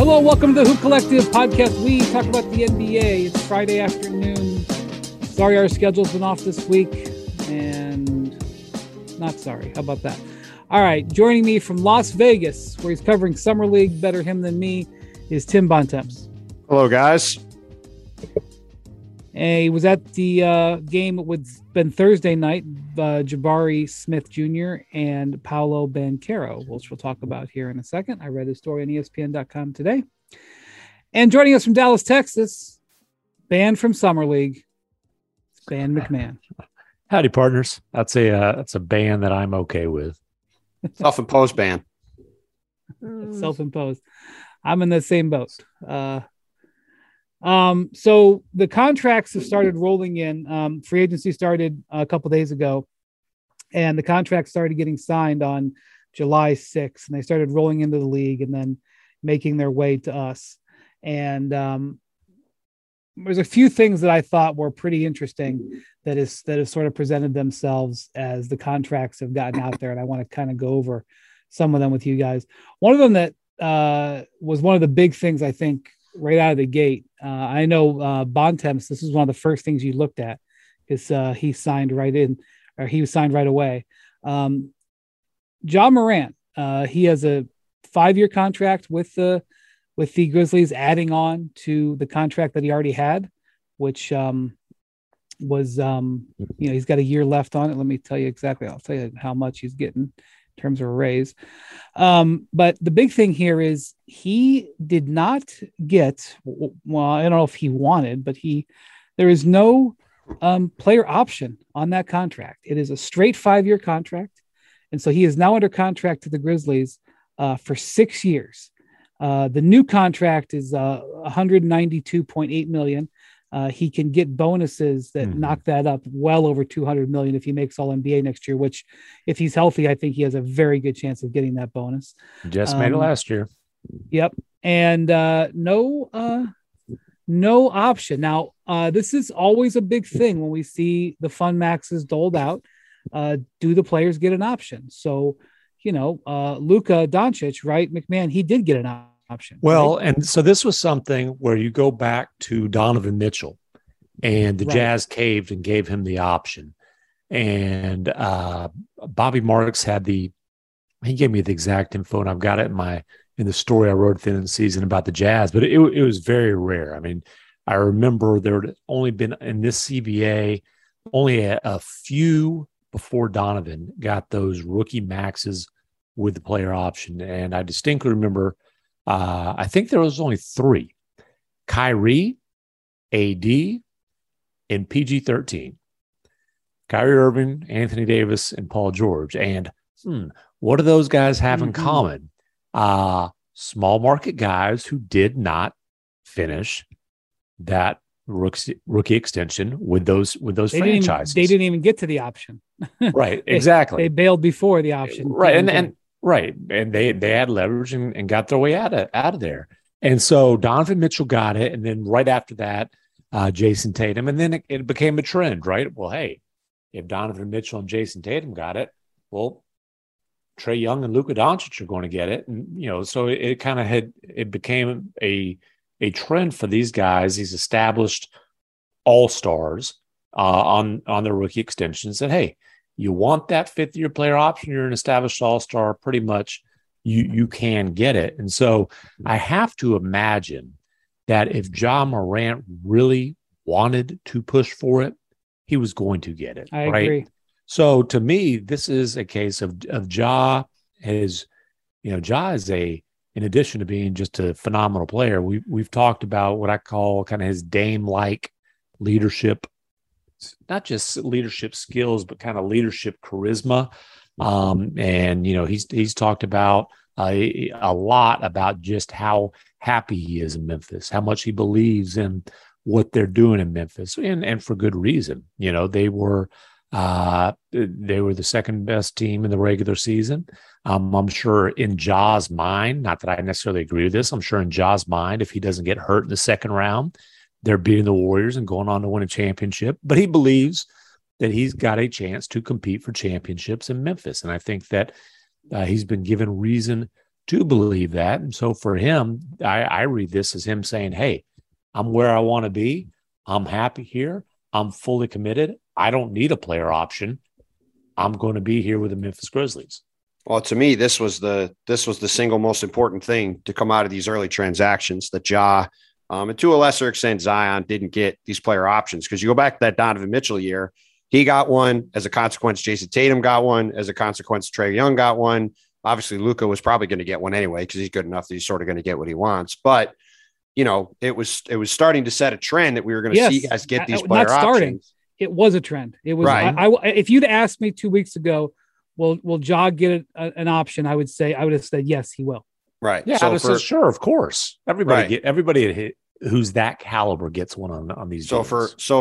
Hello, welcome to the Hoop Collective podcast. We talk about the NBA. It's Friday afternoon. Sorry our schedule's been off this week, and not sorry. How about that? All right, joining me from Las Vegas, where he's covering Summer League, better him than me, is Tim Bontemps. Hello, guys. And he was at the game with been Thursday night, Jabari Smith Jr. and Paolo Banchero, which we'll talk about here in a second. I read his story on ESPN.com today. And joining us from Dallas, Texas, banned from Summer League, it's Ban McMahon. Howdy, partners. That's a ban that I'm okay with. Self-imposed ban. Self-imposed. I'm in the same boat. So the contracts have started rolling in. Free agency started a couple days ago, and the contracts started getting signed on July 6th, and they started rolling into the league and then making their way to us. And there's a few things that I thought were pretty interesting that have sort of presented themselves as the contracts have gotten out there, and I want to kind of go over some of them with you guys. One of them that was one of the big things, I think, right out of the gate. I know Bontemps, this is one of the first things you looked at because he signed right in, or he was signed right away. Ja Morant, he has a 5-year contract with the Grizzlies, adding on to the contract that he already had, which was he's got a year left on it. Let me tell you exactly. I'll tell you how much he's getting in terms of a raise. But the big thing here is he did not get, well, I don't know if he wanted, but there is no player option on that contract. It is a straight 5-year contract. And so he is now under contract to the Grizzlies for 6 years. The new contract is $192.8 million. He can get bonuses that knock that up well over $200 million if he makes All NBA next year, which if he's healthy, I think he has a very good chance of getting that bonus. Just made it last year. Yep. And no option. Now, this is always a big thing when we see the fund maxes doled out. Do the players get an option? So, Luka Doncic, right? McMahon, he did get an option. Well, right? And so this was something where you go back to Donovan Mitchell, and the Jazz caved and gave him the option. And Bobby Marks he gave me the exact info, and I've got it in the story I wrote at the end of the season about the Jazz, but it was very rare. I mean, I remember there had only been in this CBA only a few before Donovan got those rookie maxes with the player option. And I distinctly remember, I think there was only 3: Kyrie, AD, and PG-13. Kyrie Irving, Anthony Davis, and Paul George. And what do those guys have in common? Small market guys who did not finish that rookie extension with those franchises. They didn't even get to the option. Right, exactly. They bailed before the option. Right, and they had leverage and got their way out of there. And so Donovan Mitchell got it, and then right after that, Jason Tatum, and then it became a trend, right? Well, hey, if Donovan Mitchell and Jason Tatum got it, well, Trae Young and Luka Doncic are going to get it, and so it became a trend for these guys, these established all-stars on their rookie extensions. That hey, you want that 5th-year player option, you're an established all-star, pretty much you can get it. And so I have to imagine that if Ja Morant really wanted to push for it, he was going to get it. I agree. So to me, this is a case of Ja is, Ja is in addition to being just a phenomenal player, we've talked about what I call kind of his Dame-like leadership, not just leadership skills, but kind of leadership charisma. And he's talked about a lot about just how happy he is in Memphis, how much he believes in what they're doing in Memphis, and for good reason. They were the second best team in the regular season. I'm sure in Ja's mind, not that I necessarily agree with this, I'm sure in Ja's mind, if he doesn't get hurt in the second round, they're beating the Warriors and going on to win a championship. But he believes that he's got a chance to compete for championships in Memphis. And I think that he's been given reason do believe that. And so for him, I read this as him saying, hey, I'm where I want to be. I'm happy here. I'm fully committed. I don't need a player option. I'm going to be here with the Memphis Grizzlies. Well, to me, this was the single most important thing to come out of these early transactions that Ja, and to a lesser extent, Zion didn't get these player options. Because you go back to that Donovan Mitchell year, he got one. As a consequence, Jason Tatum got one. As a consequence, Trae Young got one. Obviously, Luka was probably going to get one anyway because he's good enough that he's sort of going to get what he wants. But, you know, it was starting to set a trend that we were going to see guys get these player options. It was a trend. It was. Right. If you'd asked me 2 weeks ago, will Ja get an option? I would have said yes, he will. Right. Yeah. So sure, of course. Everybody who's that caliber gets one on these. So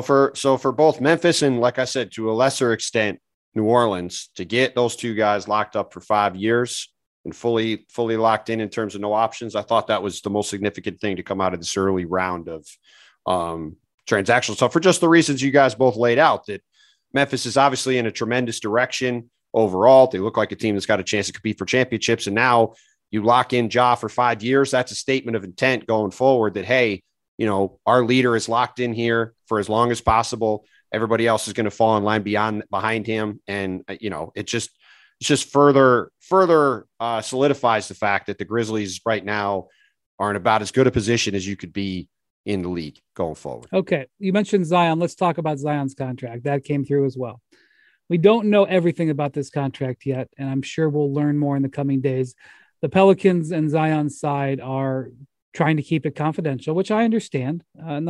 for both Memphis and, like I said, to a lesser extent, New Orleans, to get those two guys locked up for 5 years and fully locked in terms of no options, I thought that was the most significant thing to come out of this early round of transactional stuff, for just the reasons you guys both laid out, that Memphis is obviously in a tremendous direction overall. They look like a team that's got a chance to compete for championships. And now you lock in Ja for 5 years. That's a statement of intent going forward that, hey, you know, our leader is locked in here for as long as possible. Everybody else is going to fall in line behind him. And, you know, it just further solidifies the fact that the Grizzlies right now are in about as good a position as you could be in the league going forward. Okay. You mentioned Zion. Let's talk about Zion's contract. That came through as well. We don't know everything about this contract yet, and I'm sure we'll learn more in the coming days. The Pelicans and Zion's side are trying to keep it confidential, which I understand.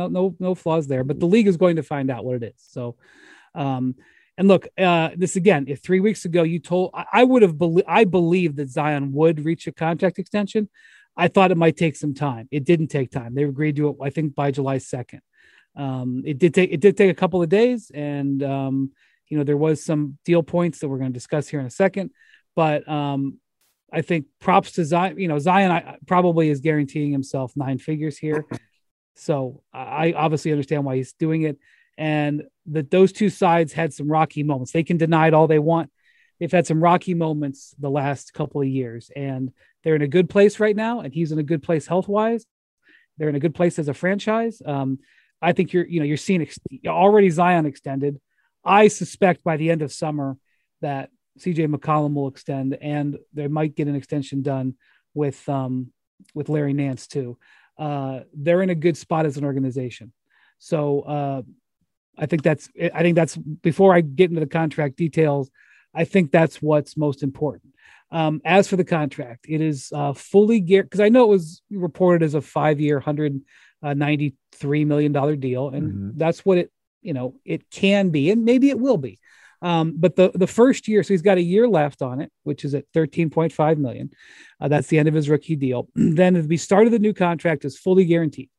No flaws there, but the league is going to find out what it is. So, and look, this again, if 3 weeks ago you told, I believed that Zion would reach a contract extension. I thought it might take some time. It didn't take time. They agreed to it, I think, by July 2nd. It did take a couple of days, and you know, there was some deal points that we're going to discuss here in a second, but I think props to Zion. You know, Zion probably is guaranteeing himself 9 figures here. So I obviously understand why he's doing it. And that those two sides had some rocky moments. They can deny it all they want. They've had some rocky moments the last couple of years, and they're in a good place right now. And he's in a good place health-wise. They're in a good place as a franchise. I think you're seeing already Zion extended. I suspect by the end of summer that CJ McCollum will extend, and they might get an extension done with Larry Nance too. They're in a good spot as an organization. So I think that's before I get into the contract details, I think that's what's most important. As for the contract, it is fully geared, because I know it was reported as a 5-year, $193 million deal. And that's what it can be, and maybe it will be. But the first year, so he's got a year left on it, which is at $13.5 million. That's the end of his rookie deal. Then at the start of the new contract is fully guaranteed,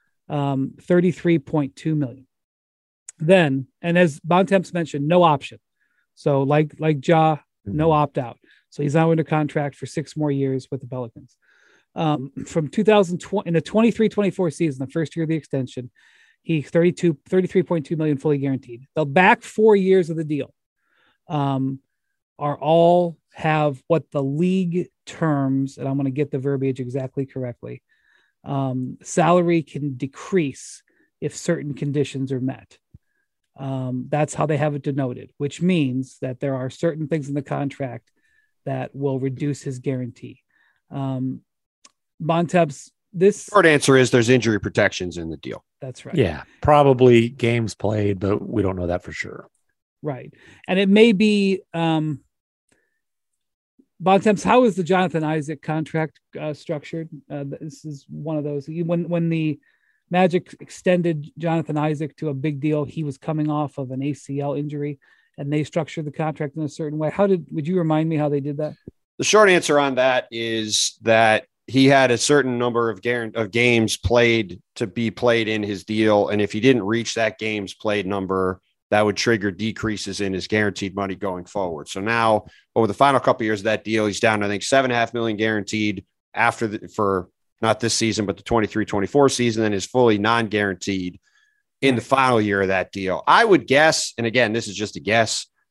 $33.2 million. Then, and as Bontemps mentioned, no option. So like Ja, no opt out. So he's now under contract for 6 more years with the Pelicans. From 2020 in the 23-24 season, the first year of the extension, he $33.2 million fully guaranteed. The back 4 years of the deal are all have what the league terms, and I'm going to get the verbiage exactly correctly. Salary can decrease if certain conditions are met. That's how they have it denoted, which means that there are certain things in the contract that will reduce his guarantee. Bontemps, this short answer is there's injury protections in the deal. That's right. Yeah, probably games played, but we don't know that for sure. Right. And it may be Bontemps, how is the Jonathan Isaac contract structured? This is one of those. When the Magic extended Jonathan Isaac to a big deal, he was coming off of an ACL injury, and they structured the contract in a certain way. Would you remind me how they did that? The short answer on that is that he had a certain number of games played to be played in his deal. And if he didn't reach that games played number, that would trigger decreases in his guaranteed money going forward. So now over the final couple of years of that deal, he's down, I think, $7.5 million guaranteed for not this season, but the 23-24 season, and is fully non-guaranteed in the final year of that deal. I would guess, and again, this is just a guess,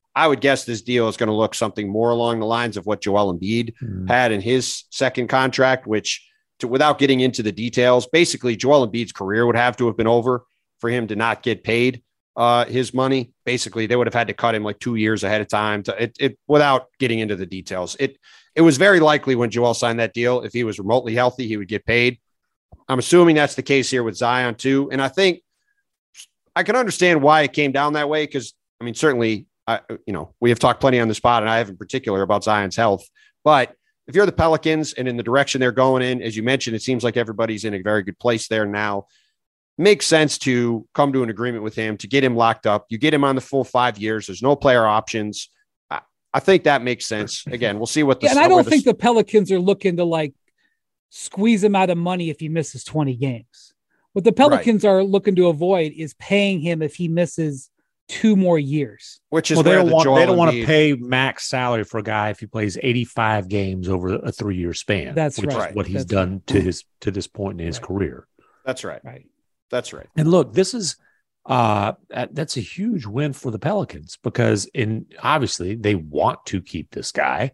I would guess this deal is going to look something more along the lines of what Joel Embiid had in his second contract, which, without getting into the details, basically Joel Embiid's career would have to have been over for him to not get paid his money. Basically, they would have had to cut him like 2 years ahead of time without getting into the details. It was very likely when Joel signed that deal, if he was remotely healthy, he would get paid. I'm assuming that's the case here with Zion too. And I think I can understand why it came down that way. Cause I mean, certainly, we have talked plenty on the spot, and I have in particular about Zion's health, but if you're the Pelicans and in the direction they're going in, as you mentioned, it seems like everybody's in a very good place there now. Makes sense to come to an agreement with him, to get him locked up. You get him on the full 5 years. There's no player options. I think that makes sense. Again, we'll see what the. Yeah, and I don't think the Pelicans are looking to like squeeze him out of money if he misses 20 games. What the Pelicans are looking to avoid is paying him if he misses 2 more years. Which is they don't want to pay max salary for a guy if he plays 85 games over a 3-year span. That's which right. Is what he's done to this point in his career. That's right. That's right. And look, this is that's a huge win for the Pelicans because obviously they want to keep this guy.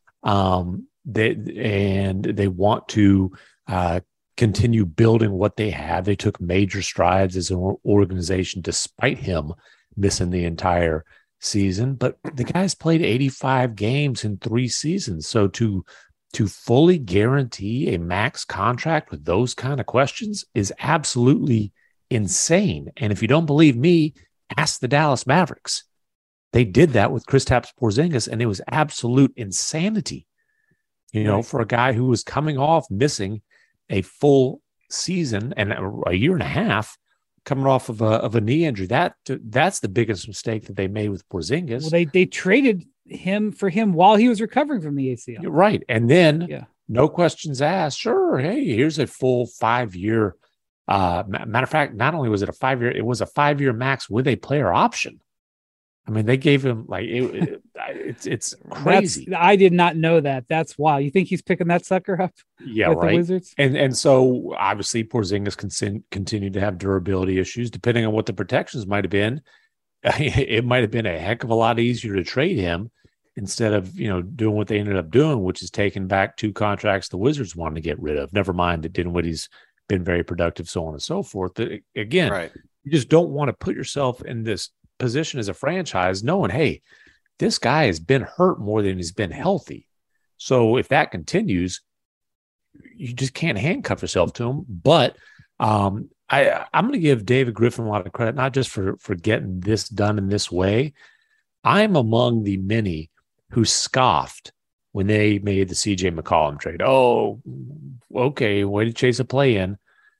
They want to continue building what they have. They took major strides as an organization despite him missing the entire season, but the guy's played 85 games in 3 seasons. So to fully guarantee a max contract with those kind of questions is absolutely insane. And if you don't believe me, ask the Dallas Mavericks. They did that with Kristaps Porzingis, and it was absolute insanity. For a guy who was coming off missing a full season and a year and a half, coming off of a knee injury. That's the biggest mistake that they made with Porzingis. Well, they traded him while he was recovering from the ACL. You're right. And then no questions asked. Sure. Hey, here's a full 5-year. Matter of fact, not only was it a 5-year, it was a 5-year max with a player option. I mean, they gave him it's crazy. I did not know that. That's wild. You think he's picking that sucker up? Yeah, with right. The Wizards? And so obviously Porzingis continued to have durability issues. Depending on what the protections might have been, it might have been a heck of a lot easier to trade him instead of doing what they ended up doing, which is taking back 2 contracts the Wizards wanted to get rid of. Never mind that Dinwiddie's been very productive, so on and so forth. Again, You just don't want to put yourself in this position as a franchise knowing, hey, this guy has been hurt more than he's been healthy. So if that continues, you just can't handcuff yourself to him. But I'm going to give David Griffin a lot of credit, not just for getting this done in this way. I'm among the many who scoffed when they made the CJ McCollum trade. Oh, okay, way to chase a play-in.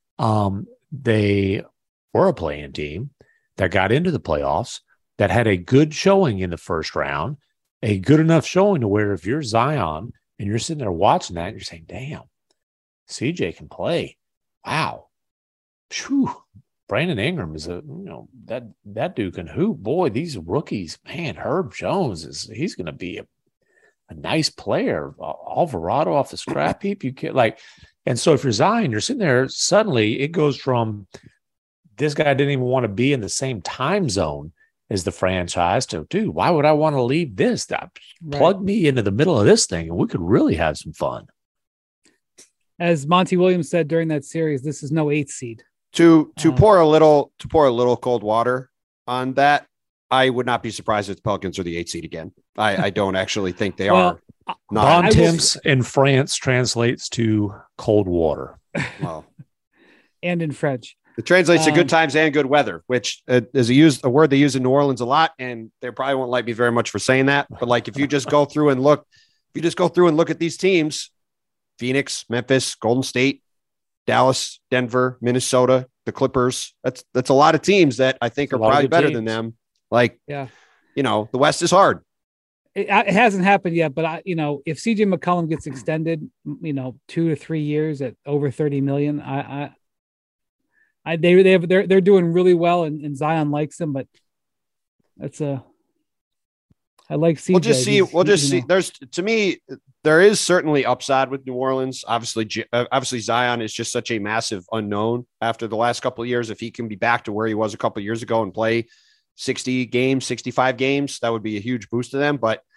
They were a play-in team that got into the playoffs, that had a good showing in the first round, a good enough showing to where if you're Zion and you're sitting there watching that, you're saying, damn, CJ can play. Wow. Phew. Brandon Ingram is that dude can hoop. Boy, these rookies, man, Herb Jones he's going to be a nice player. Alvarado off the scrap heap. You can't and so if you're Zion, you're sitting there, suddenly it goes from this guy didn't even want to be in the same time zone as the franchise to, dude, why would I want to leave this? Plug me into the middle of this thing and we could really have some fun. As Monty Williams said during that series, this is no 8th seed. To pour a little cold water on that, I would not be surprised if the Pelicans are the 8th seed again. I don't actually think they are. Bon temps in France translates to cold water. Well, and in French. It translates to good times and good weather, which is a word they use in New Orleans a lot, and they probably won't like me very much for saying that. But if you just go through and look at these teams, Phoenix, Memphis, Golden State, Dallas, Denver, Minnesota, the Clippers, that's a lot of teams that I think are probably better than them. The West is hard. It hasn't happened yet, but if CJ McCollum gets extended, 2 to 3 years at over $30 million, they're doing really well, and Zion likes them, but I like CJ. We'll just see. To me, there is certainly upside with New Orleans. Obviously Zion is just such a massive unknown after the last couple of years. If he can be back to where he was a couple of years ago and play 60 games, 65 games. That would be a huge boost to them. But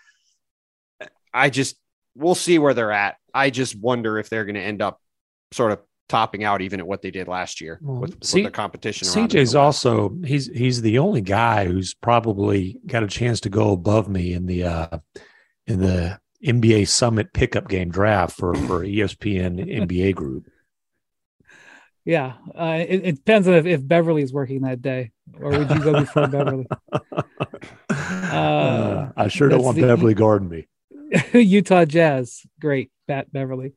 we'll see where they're at. I just wonder if they're going to end up sort of topping out even at what they did last year with the competition. CJ's also, he's the only guy who's probably got a chance to go above me in the NBA Summit pickup game draft for ESPN NBA group. Yeah. It depends on if Beverly's working that day, or would you go before Beverly? I sure don't want Beverly guarding me. Utah Jazz. Great. Bat Beverly.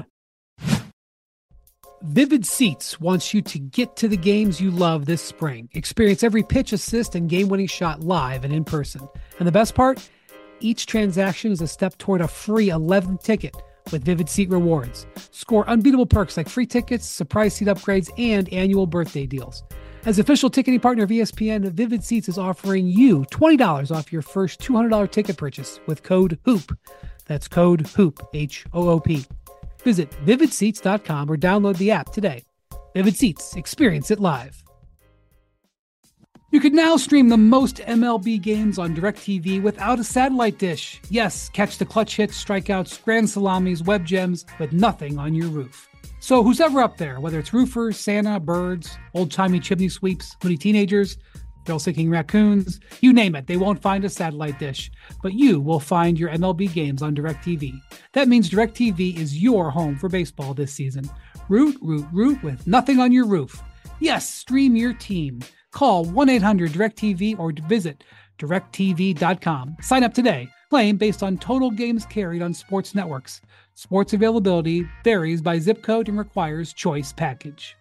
Vivid Seats wants you to get to the games you love this spring. Experience every pitch, assist, and game-winning shot live and in person. And the best part? Each transaction is a step toward a free 11th ticket with Vivid Seat rewards. Score unbeatable perks like free tickets, surprise seat upgrades, and annual birthday deals. As official ticketing partner of ESPN, Vivid Seats is offering you $20 off your first $200 ticket purchase with code HOOP. That's code HOOP, H-O-O-P. Visit vividseats.com or download the app today. Vivid Seats. Experience it live. You can now stream the most MLB games on DirecTV without a satellite dish. Yes, catch the clutch hits, strikeouts, grand salamis, web gems with nothing on your roof. So who's ever up there, whether it's roofers, Santa, birds, old-timey chimney sweeps, moody teenagers, thrill-seeking raccoons, you name it, they won't find a satellite dish. But you will find your MLB games on DirecTV. That means DirecTV is your home for baseball this season. Root with nothing on your roof. Yes, stream your team. Call 1-800-DirecTV or visit directtv.com. Sign up today. Claim based on total games carried on sports networks. Sports availability varies by zip code and requires choice package.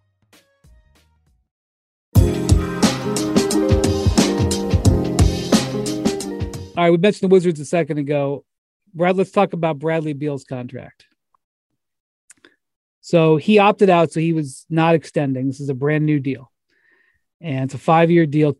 All right, we mentioned the Wizards a second ago. Brad, let's talk about Bradley Beal's contract. So he opted out, so he was not extending. This is a brand new deal. And it's a 5-year deal,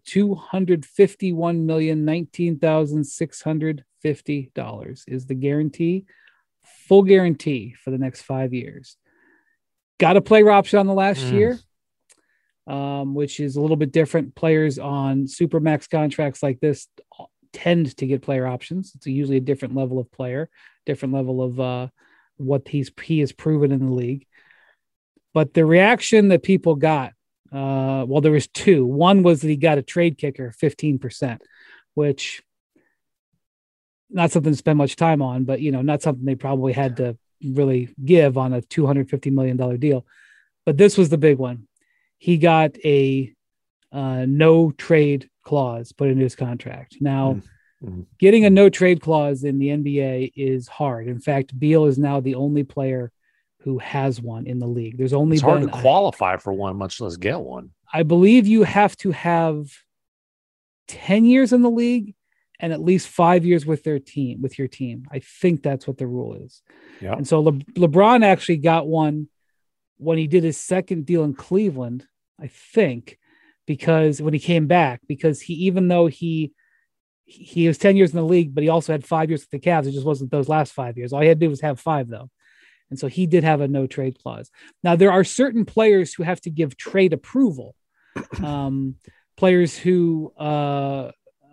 $251,019,650 is the guarantee, full guarantee for the next 5 years. Got a player option on the last year, which is a little bit different. Players on Supermax contracts like this tend to get player options. It's usually a different level of player, different level of what he has proven in the league. But the reaction that people got, there was two. One was that he got a trade kicker, 15%, which not something to spend much time on, but not something they probably had to really give on a $250 million deal. But this was the big one. He got a no trade clause put into his contract. Now, getting a no trade clause in the NBA is hard. In fact, Beal is now the only player who has one in the league. There's only it's hard to qualify for one, much less get one. I believe you have to have 10 years in the league and at least 5 years with your team. I think that's what the rule is. Yeah. And so LeBron actually got one when he did his second deal in Cleveland, I think, because when he came back, because even though he was 10 years in the league, but he also had 5 years with the Cavs. It just wasn't those last 5 years. All he had to do was have 5 though. And so he did have a no trade clause. Now there are certain players who have to give trade approval. Players who have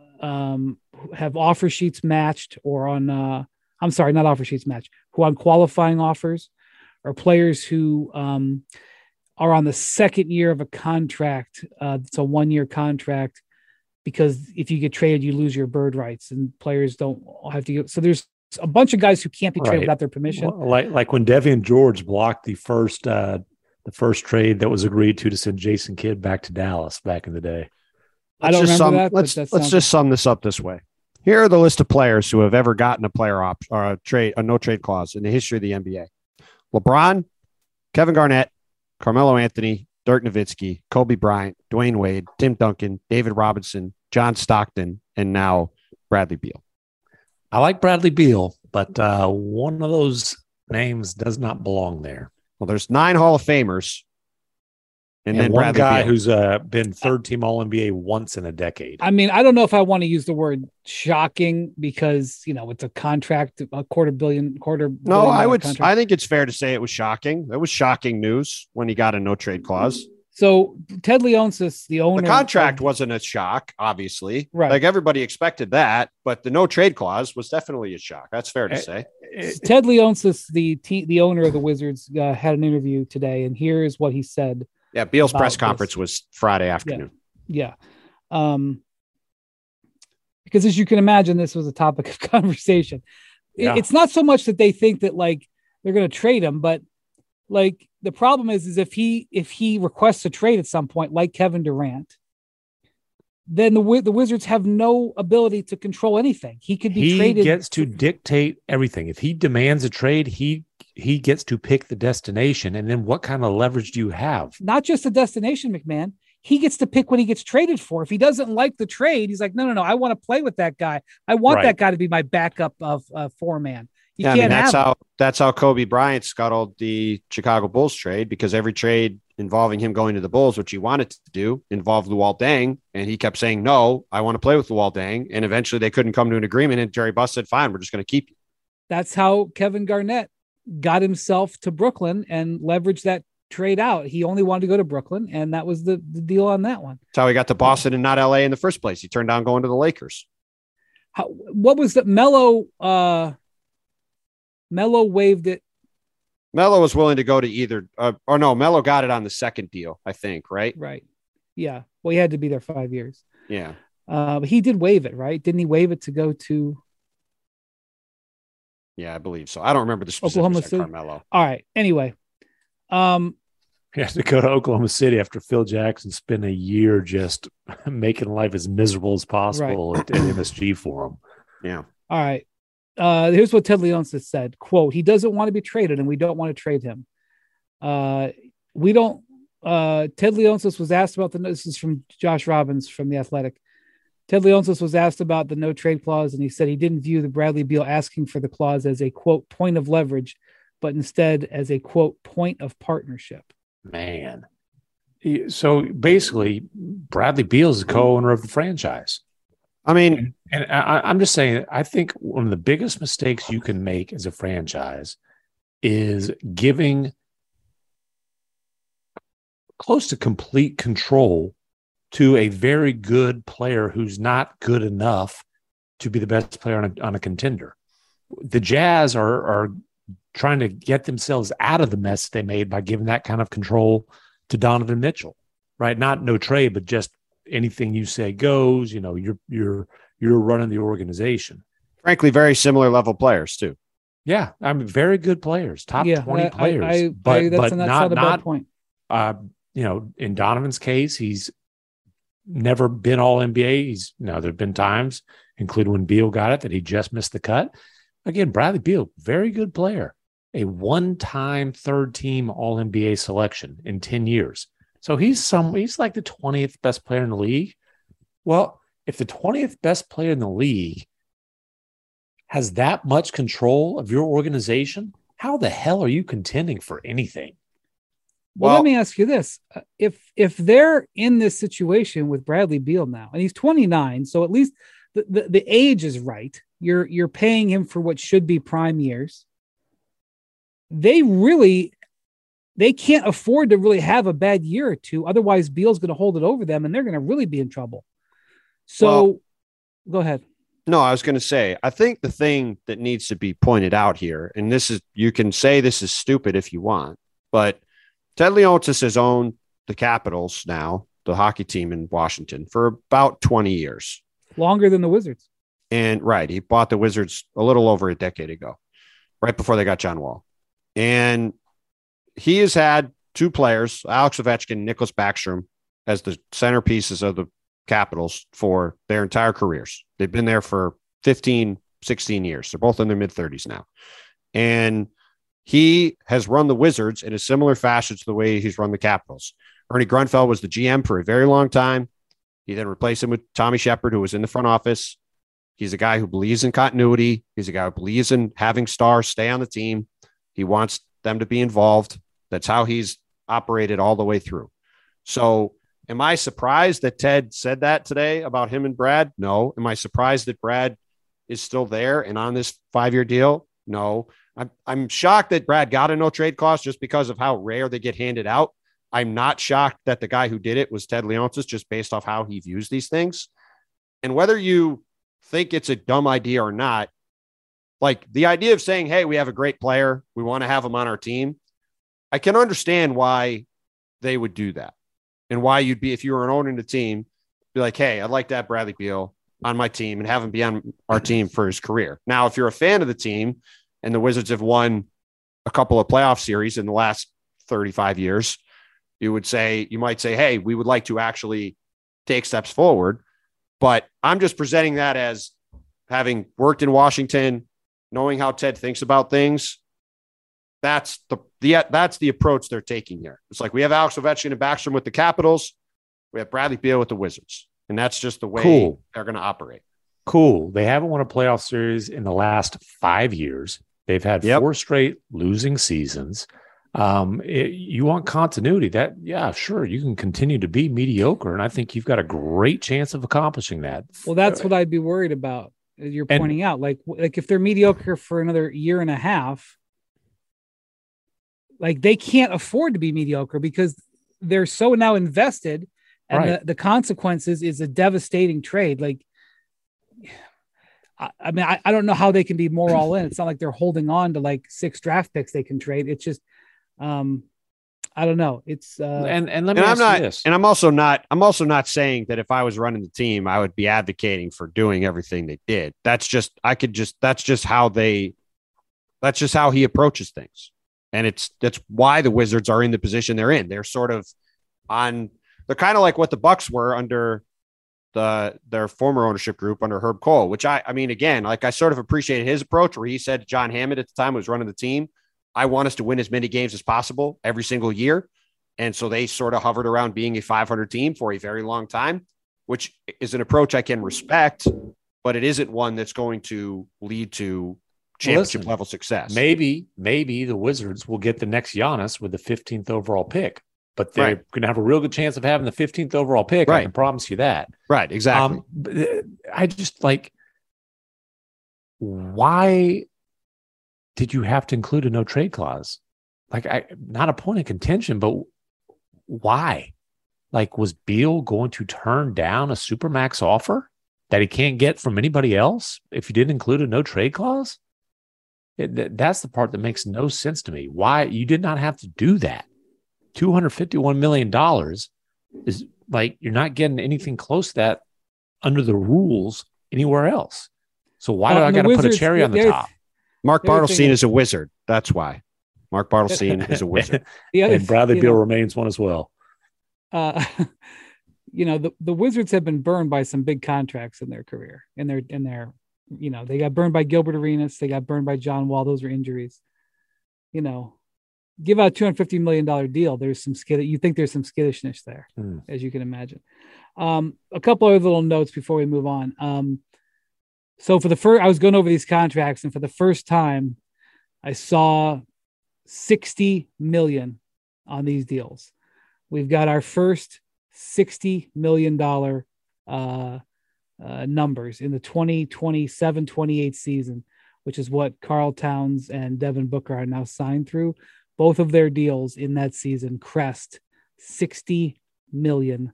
offer sheets matched or on, not offer sheets matched, who on qualifying offers, or players who are on the second year of a contract. It's a 1-year contract, because if you get traded, you lose your bird rights, and players don't have to get. So there's a bunch of guys who can't be traded without their permission. Well, like when Devian George blocked the first trade that was agreed to send Jason Kidd back to Dallas back in the day. I don't remember that. Let's just sum this up this way. Here are the list of players who have ever gotten a player option or a no trade clause in the history of the NBA: LeBron, Kevin Garnett, Carmelo Anthony, Dirk Nowitzki, Kobe Bryant, Dwayne Wade, Tim Duncan, David Robinson, John Stockton, and now Bradley Beal. I like Bradley Beal, but one of those names does not belong there. Well, there's 9 Hall of Famers. And then one Bradley guy Beal, who's been third-team All-NBA once in a decade. I mean, I don't know if I want to use the word shocking, because it's a contract, a quarter billion. No, I think it's fair to say it was shocking. It was shocking news when he got a no trade clause. So Ted Leonsis, the owner, the contract wasn't a shock, obviously. Right. Like everybody expected that, but the no trade clause was definitely a shock. That's fair to say. Ted Leonsis, the owner of the Wizards, had an interview today, and here is what he said. Yeah, Beal's press conference was Friday afternoon. Yeah. Because as you can imagine, this was a topic of conversation. Yeah. It's not so much that they think that like they're going to trade him, but like the problem is if he requests a trade at some point, like Kevin Durant, then the Wizards have no ability to control anything. He could be traded. He gets to dictate everything. If he demands a trade, he gets to pick the destination. And then what kind of leverage do you have? Not just the destination, McMahon. He gets to pick what he gets traded for. If he doesn't like the trade, he's like, no, I want to play with that guy. I want that guy to be my backup of four-man. That's how Kobe Bryant scuttled the Chicago Bulls trade, because every trade involving him going to the Bulls, which he wanted to do, involved Luol Deng, and he kept saying, no, I want to play with Luol Deng, and eventually they couldn't come to an agreement, and Jerry Buss said, fine, we're just going to keep you. That's how Kevin Garnett got himself to Brooklyn and leveraged that trade out. He only wanted to go to Brooklyn, and that was the deal on that one. That's how he got to Boston and not LA in the first place. He turned down going to the Lakers. What was that? Melo waived it. Melo was willing to go to either, Melo got it on the second deal, I think, right? Right. Yeah. Well, he had to be there 5 years. Yeah. But he did waive it, right? Didn't he waive it to go to? Yeah, I believe so. I don't remember the specifics Oklahoma of City. Carmelo. All right. Anyway. He has to go to Oklahoma City after Phil Jackson spent a year just making life as miserable as possible at MSG for him. Yeah. All right. Here's what Ted Leonsis said, quote, he doesn't want to be traded and we don't want to trade him. Ted Leonsis was asked about this is from Josh Robbins from The Athletic. Ted Leonsis was asked about the no trade clause, and he said he didn't view the Bradley Beal asking for the clause as a, quote, point of leverage, but instead as a, quote, point of partnership. Man. So basically, Bradley Beal is the co-owner of the franchise. I mean, and I'm just saying, I think one of the biggest mistakes you can make as a franchise is giving close to complete control to a very good player who's not good enough to be the best player on a contender. The Jazz are trying to get themselves out of the mess they made by giving that kind of control to Donovan Mitchell, right? Not no trade, but just anything you say goes. You know, you're running the organization. Frankly, very similar level players too. Yeah, I mean, very good players, top 20 players. But that's not a bad point. In Donovan's case, he's never been all NBA. There've been times, including when Beal got it, that he just missed the cut. Again, Bradley Beal, very good player, a one-time third-team All NBA selection in 10 years. So he's like the 20th best player in the league. Well, if the 20th best player in the league has that much control of your organization, how the hell are you contending for anything? Well, let me ask you this. If they're in this situation with Bradley Beal now, and he's 29, so at least the age is right. You're paying him for what should be prime years. They can't afford to really have a bad year or two. Otherwise, Beal's going to hold it over them, and they're going to really be in trouble. So go ahead. No, I was going to say, I think the thing that needs to be pointed out here, and you can say this is stupid if you want, but Ted Leonsis has owned the Capitals now, the hockey team in Washington, for about 20 years. Longer than the Wizards. And he bought the Wizards a little over a decade ago, right before they got John Wall. And he has had two players, Alex Ovechkin and Nicholas Backstrom, as the centerpieces of the Capitals for their entire careers. They've been there for 15, 16 years. They're both in their mid-30s now. And he has run the Wizards in a similar fashion to the way he's run the Capitals. Ernie Grunfeld was the GM for a very long time. He then replaced him with Tommy Shepard, who was in the front office. He's a guy who believes in continuity. He's a guy who believes in having stars stay on the team. He wants them to be involved. That's how he's operated all the way through. So am I surprised that Ted said that today about him and Brad? No. Am I surprised that Brad is still there and on this 5-year deal? No. I'm shocked that Brad got a no trade clause just because of how rare they get handed out. I'm not shocked that the guy who did it was Ted Leonsis, just based off how he views these things. And whether you think it's a dumb idea or not, like the idea of saying, hey, we have a great player, we want to have him on our team, I can understand why they would do that. And why you'd be, if you were an owner in the team, be like, hey, I'd like to have Bradley Beal on my team and have him be on our team for his career. Now, if you're a fan of the team and the Wizards have won a couple of playoff series in the last 35 years, you might say, hey, we would like to actually take steps forward. But I'm just presenting that as having worked in Washington, knowing how Ted thinks about things. That's the approach they're taking here. It's like we have Alex Ovechkin and Backstrom with the Capitals. We have Bradley Beal with the Wizards. And that's just the way they're going to operate. Cool. They haven't won a playoff series in the last 5 years. They've had 4 straight losing seasons. You want continuity. Sure, you can continue to be mediocre, and I think you've got a great chance of accomplishing that. Well, that's what I'd be worried about. You're pointing out, like if they're mediocre for another year and a half, like they can't afford to be mediocre because they're so now invested, and the consequences is a devastating trade. Like, I mean, I don't know how they can be more all in. It's not like they're holding on to like 6 draft picks they can trade. It's just, I don't know. It's and let me ask you this. And I'm also not saying that if I was running the team, I would be advocating for doing everything they did. That's just how he approaches things. And that's why the Wizards are in the position they're in. They're sort of they're kind of like what the Bucks were under their former ownership group under Herb Cole, which I mean, again, like I sort of appreciated his approach where he said to John Hammond at the time who was running the team, I want us to win as many games as possible every single year. And so they sort of hovered around being a 500 team for a very long time, which is an approach I can respect, but it isn't one that's going to lead to championship level success. Maybe the Wizards will get the next Giannis with the 15th overall pick, but they're going to have a real good chance of having the 15th overall pick. I can promise you that. Right. Exactly. I just why did you have to include a no trade clause? Not a point of contention, but why? Like, was Beal going to turn down a supermax offer that he can't get from anybody else if you didn't include a no trade clause? That's the part that makes no sense to me. Why you did not have to do that? $251 million is like, you're not getting anything close to that under the rules anywhere else. So why do I got to put a cherry on the top? Mark Bartelstein is a wizard. That's why. Mark Bartelstein is a wizard. And Bradley Beal remains one as well. The Wizards have been burned by some big contracts in their career. In their they got burned by Gilbert Arenas. They got burned by John Wall. Those were injuries. Give out a $250 million deal. There's some you think there's some skittishness there, as you can imagine. A couple other little notes before we move on. So I was going over these contracts, and for the first time, I saw $60 million on these deals. We've got our first $60 million numbers in the 2027-28 season, which is what Karl Towns and Devin Booker are now signed through. Both of their deals in that season crest $60 million.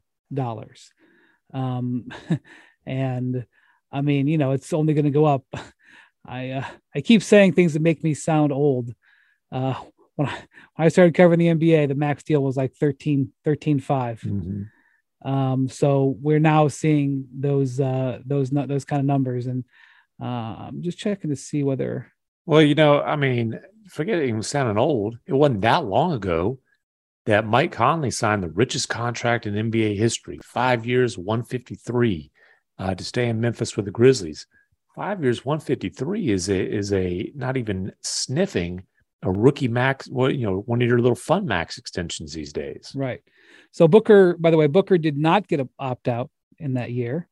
And I mean, it's only going to go up. I keep saying things that make me sound old. When I started covering the NBA, the max deal was like 13.5. Mm-hmm. So we're now seeing those kind of numbers, and I'm just checking to see whether. Well, I mean, forget it even sounding old. It wasn't that long ago that Mike Conley signed the richest contract in NBA history, 5 years, 153. To stay in Memphis with the Grizzlies. 5 years, 153 is a not even sniffing a rookie max. One of your little fun max extensions these days. Right. So Booker, by the way, Booker did not get an opt out in that year,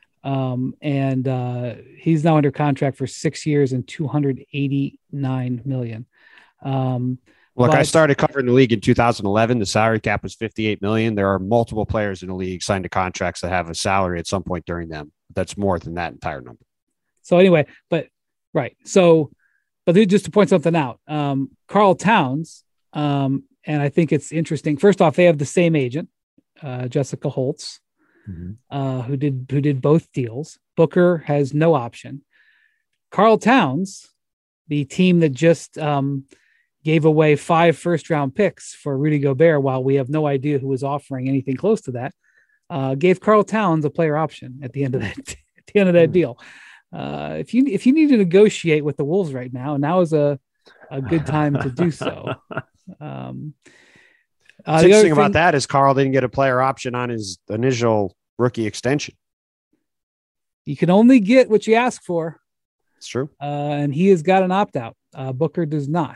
and he's now under contract for 6 years and $289 million. Look, I started covering the league in 2011. The salary cap was $58 million. There are multiple players in the league signed to contracts that have a salary at some point during them. That's more than that entire number. So anyway, but just to point something out, Karl Towns I think it's interesting. First off, they have the same agent, Jessica Holtz, who did both deals. Booker has no option. Karl Towns, the team that just gave away 5 first-round picks for Rudy Gobert, while we have no idea who was offering anything close to that, gave Karl Towns a player option at the end of that deal. If you need to negotiate with the Wolves right now is a good time to do so. What's interesting about that is Karl didn't get a player option on his initial rookie extension. You can only get what you ask for. It's true. And he has got an opt-out. Booker does not.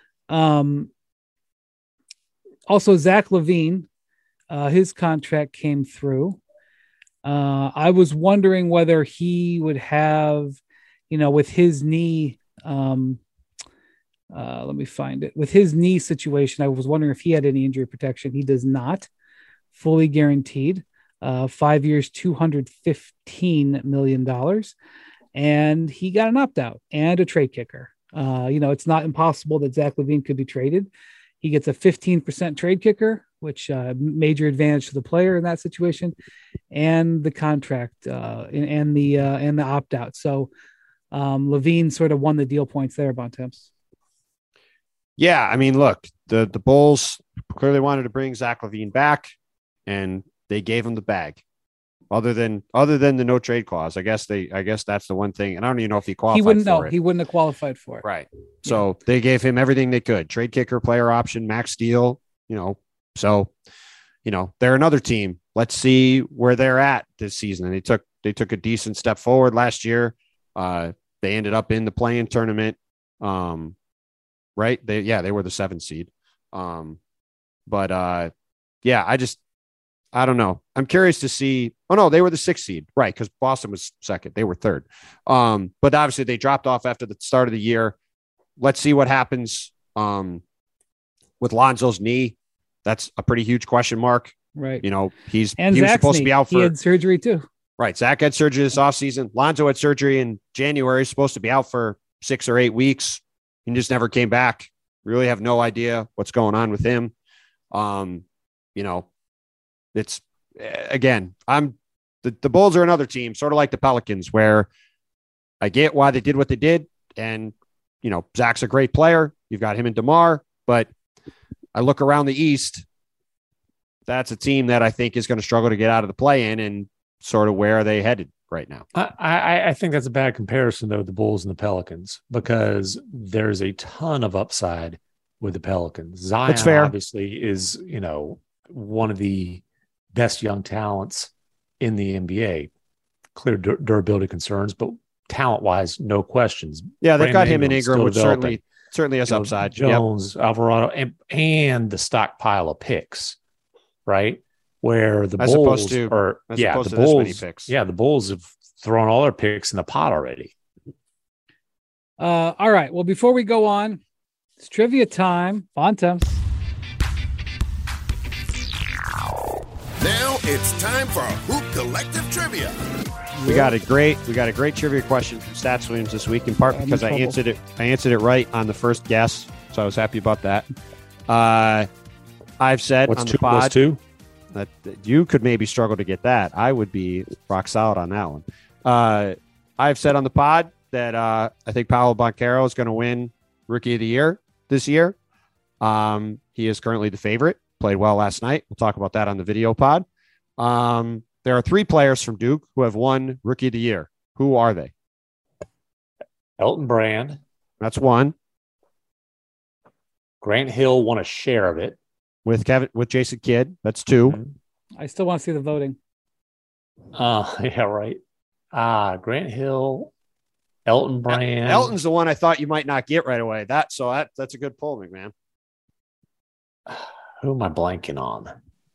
Also, Zach LaVine, his contract came through. I was wondering whether he would have, with his knee, let me find it. With his knee situation, I was wondering if he had any injury protection. He does not. Fully guaranteed. 5 years, $215 million. And he got an opt-out and a trade kicker. It's not impossible that Zach LaVine could be traded. He gets a 15% trade kicker, which major advantage to the player in that situation, and the contract and the opt-out. So LaVine sort of won the deal points there, Bontemps. Yeah, I mean, look, the Bulls clearly wanted to bring Zach LaVine back, and they gave him the bag. Other than the no trade clause, I guess that's the one thing. And I don't even know if he qualified. He wouldn't have qualified for it. Right. So they gave him everything they could: trade kicker, player option, max deal. So they're another team. Let's see where they're at this season. And they took a decent step forward last year. They ended up in the play-in tournament. Right. They were the 7th seed. I don't know. I'm curious to see. Oh no, they were the 6th seed, right? Because Boston was 2nd. They were 3rd. But obviously they dropped off after the start of the year. Let's see what happens with Lonzo's knee. That's a pretty huge question mark. Right. He was supposed to be out for. He had surgery too. Right. Zach had surgery this offseason. Lonzo had surgery in January. He's supposed to be out for 6 or 8 weeks. He just never came back. Really have no idea what's going on with him. It's again, the Bulls are another team, sort of like the Pelicans, where I get why they did what they did. And, Zach's a great player. You've got him and DeMar, but I look around the East. That's a team that I think is going to struggle to get out of the play-in, and sort of where are they headed right now? I think that's a bad comparison, though, the Bulls and the Pelicans, because there's a ton of upside with the Pelicans. Zion obviously is, one of the best young talents in the NBA. Clear durability concerns, but talent-wise, no questions. Yeah, they've got him and Ingram, which certainly has upside. Jones, Alvarado, and the stockpile of picks, right? Where the Bulls are, the Bulls have thrown all their picks in the pot already. All right. Well, before we go on, it's trivia time. Bontemps. Now it's time for Hoop Collective Trivia. We got a great trivia question from Stats Williams this week, in part because I answered it right on the first guess, so I was happy about that. I've said on the pod that you could maybe struggle to get that. I would be rock solid on that one. I've said on the pod that I think Paolo Banchero is going to win Rookie of the Year this year. He is currently the favorite. Played well last night. We'll talk about that on the video pod. There are 3 players from Duke who have won Rookie of the Year. Who are they? Elton Brand. That's one. Grant Hill won a share of it. With Jason Kidd. That's 2. Mm-hmm. I still want to see the voting. Yeah, right. Grant Hill, Elton Brand. Elton's the one I thought you might not get right away. That's a good pull, McMahon. Who am I blanking on?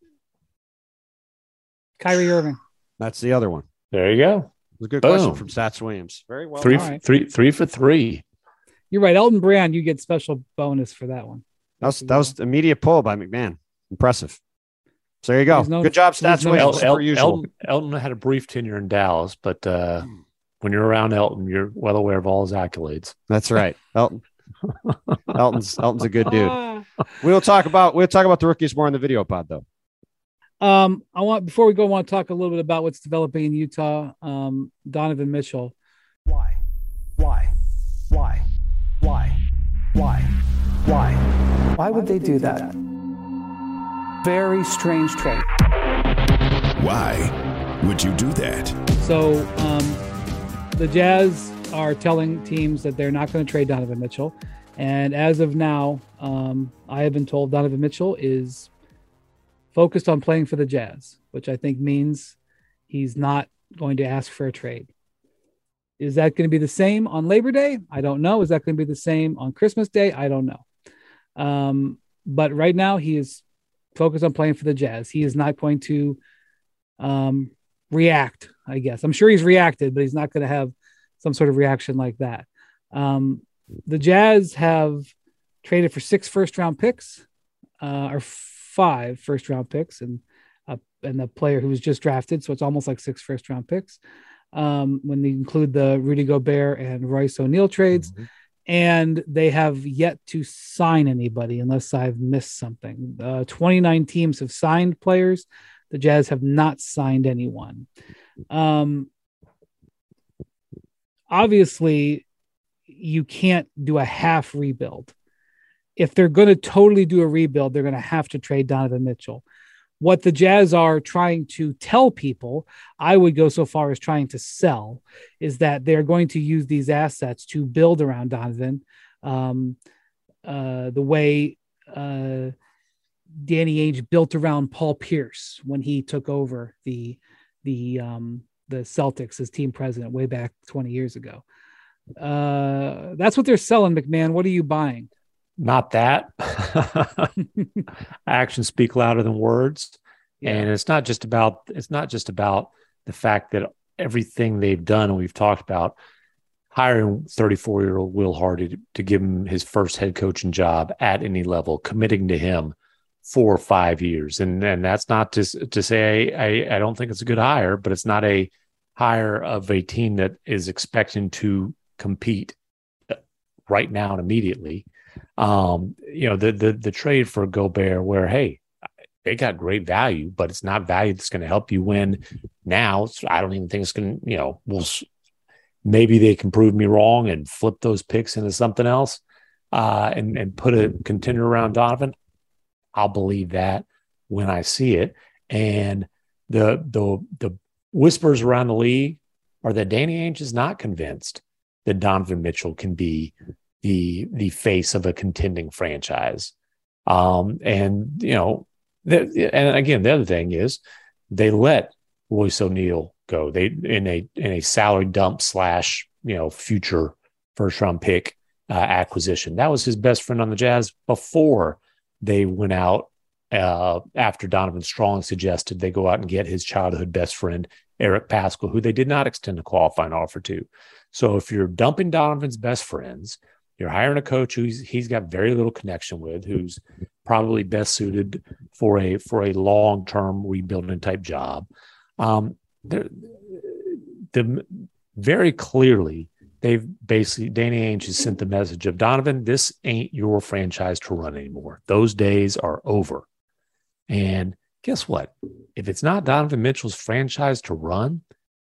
Kyrie Irving. That's the other one. There you go. It was a good question from Stats Williams. Very well. 3 for 3. You're right. Elton Brand, you get special bonus for that one. That was immediate pull by McMahon. Impressive. So there you go. Good job, Stats Williams. Elton had a brief tenure in Dallas, but when you're around Elton, you're well aware of all his accolades. That's right. Elton. Elton's a good dude. We'll talk about the rookies more in the video pod though. Before we go, I want to talk a little bit about what's developing in Utah. Donovan Mitchell. Why would they do that? Very strange trade. Why would you do that? So the Jazz are telling teams that they're not going to trade Donovan Mitchell. And as of now, I have been told Donovan Mitchell is focused on playing for the Jazz, which I think means he's not going to ask for a trade. Is that going to be the same on Labor Day? I don't know. Is that going to be the same on Christmas Day? I don't know. But right now he is focused on playing for the Jazz. He is not going to react, I guess. I'm sure he's reacted, but he's not going to have some sort of reaction like that. The Jazz have traded for 6 first-round picks, or 5 first-round picks, and the player who was just drafted, so it's almost like 6 first-round picks. When they include the Rudy Gobert and Royce O'Neal trades, and they have yet to sign anybody unless I've missed something. 29 teams have signed players. The Jazz have not signed anyone. Obviously, you can't do a half rebuild. If they're going to totally do a rebuild, they're going to have to trade Donovan Mitchell. What the Jazz are trying to tell people, I would go so far as trying to sell, is that they're going to use these assets to build around Donovan, the way Danny Ainge built around Paul Pierce when he took over the Celtics as team president way back 20 years ago. That's what they're selling, McMahon. What are you buying? Not that. Actions speak louder than words. Yeah. And it's not just about the fact that everything they've done, and we've talked about hiring 34-year-old Will Hardy to give him his first head coaching job at any level, committing to him for 5 years. And that's not to say I don't think it's a good hire, but it's not a hire of a team that is expecting to compete right now and immediately. The trade for Gobert, where, hey, they got great value, but it's not value that's going to help you win now. So I don't even think it's going to, maybe they can prove me wrong and flip those picks into something else and put a contender around Donovan. I'll believe that when I see it. And the whispers around the league are that Danny Ainge is not convinced that Donovan Mitchell can be the face of a contending franchise. And again, the other thing is they let Royce O'Neal go. They in a salary dump / future first round pick acquisition. That was his best friend on the Jazz before they went out after Donovan Strong suggested they go out and get his childhood best friend, Eric Paschall, who they did not extend a qualifying offer to. So if you're dumping Donovan's best friends, you're hiring a coach he's got very little connection with, who's probably best suited for a long-term rebuilding type job. Very clearly, they've basically, Danny Ainge has sent the message of, Donovan, this ain't your franchise to run anymore. Those days are over. And guess what? If it's not Donovan Mitchell's franchise to run,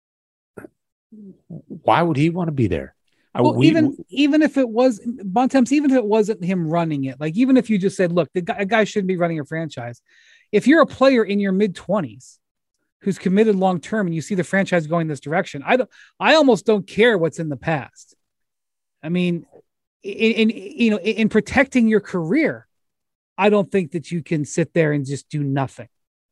why would he want to be there? Well, even if it was Bontemps, even if it wasn't him running it, like even if you just said, look, a guy shouldn't be running a franchise. If you're a player in your mid-20s who's committed long-term and you see the franchise going this direction, I almost don't care what's in the past. I mean, in protecting your career, I don't think that you can sit there and just do nothing.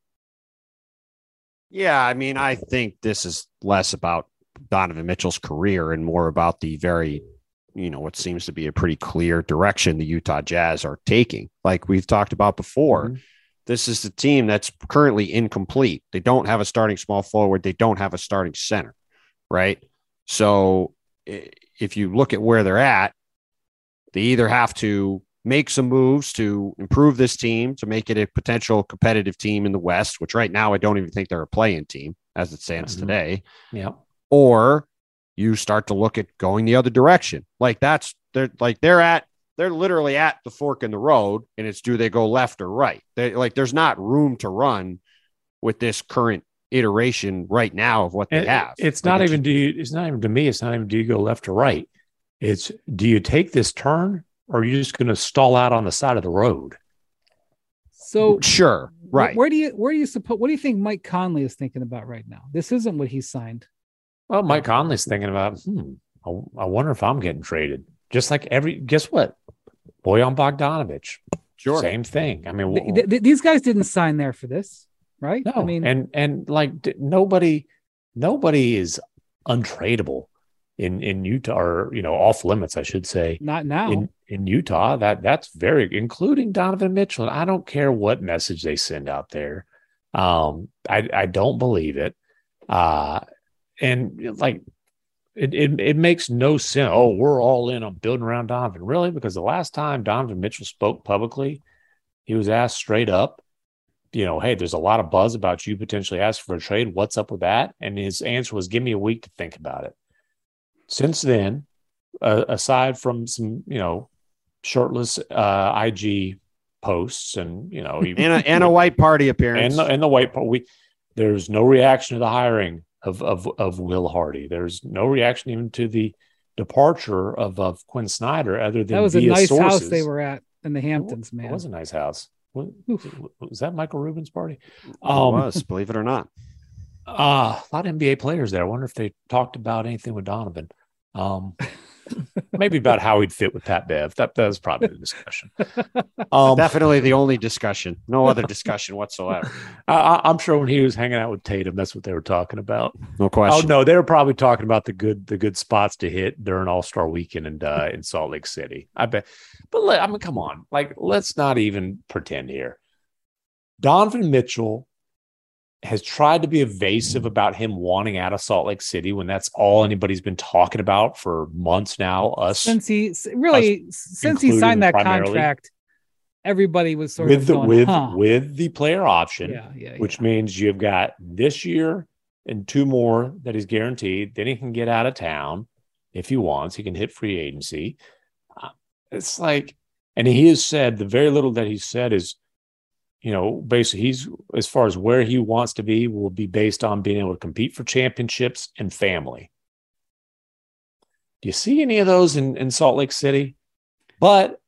Yeah, I mean, I think this is less about Donovan Mitchell's career and more about the very, what seems to be a pretty clear direction the Utah Jazz are taking. Like we've talked about before, This is the team that's currently incomplete. They don't have a starting small forward. They don't have a starting center, right? So if you look at where they're at, they either have to make some moves to improve this team, to make it a potential competitive team in the West, which right now I don't even think they're a play-in team as it stands today. Yeah. Or you start to look at going the other direction. They're at they're literally at the fork in the road, and it's do they go left or right? There's not room to run with this current iteration right now of what they have. It's not even do you go left or right. It's do you take this turn or are you just going to stall out on the side of the road? So sure, right. What do you think Mike Conley is thinking about right now? This isn't what he signed. Well, Mike Conley's thinking about, I wonder if I'm getting traded. Just like guess what? Bojan Bogdanovic. Sure. Same thing. I mean, these guys didn't sign there for this, right? No, I mean, and like nobody is untradeable in Utah, or off limits, I should say. Not now. In Utah, that's very, including Donovan Mitchell. I don't care what message they send out there. I don't believe it. And like it makes no sense. Oh, we're all in on building around Donovan. Really? Because the last time Donovan Mitchell spoke publicly, he was asked straight up, hey, there's a lot of buzz about you potentially asking for a trade. What's up with that? And his answer was, give me a week to think about it. Since then, aside from some, shirtless IG posts and, and a white party appearance and the white party, there's no reaction to the hiring of Will Hardy. There's no reaction even to the departure of Quinn Snyder, other than that was a via nice sources. house they were at in the Hamptons, man. It was a nice house. Was that Michael Rubin's party? It was, believe it or not. A lot of NBA players there. I wonder if they talked about anything with Donovan. Maybe about how he'd fit with Pat Bev. That was probably the discussion. Definitely the only discussion. No other discussion whatsoever. I'm sure when he was hanging out with Tatum, that's what they were talking about. No question. Oh no, they were probably talking about the good spots to hit during All-Star Weekend in Salt Lake City. I bet. But come on, let's not even pretend here. Donovan Mitchell has tried to be evasive about him wanting out of Salt Lake City when that's all anybody's been talking about for months now. Since he signed that contract, everybody was sort of going, with the player option, which means you've got this year and 2 more that he's guaranteed. Then he can get out of town if he wants. He can hit free agency. It's like, and he has said the very little that he said is, basically he's, as far as where he wants to be, will be based on being able to compete for championships and family. Do you see any of those in Salt Lake City? But